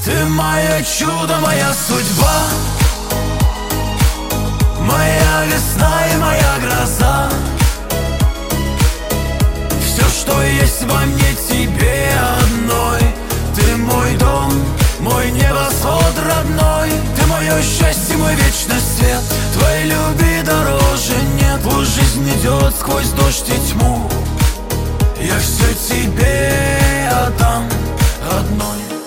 Ты мое чудо, моя судьба, моя весна и моя гроза. Все, что есть во мне, тебе одной. Ты мой дом, мой небосвод родной. Ты мое счастье, мой вечный свет. Твоей любви дороже нет. Пусть жизнь идет сквозь дождь и тьму, я все тебе отдам, родной.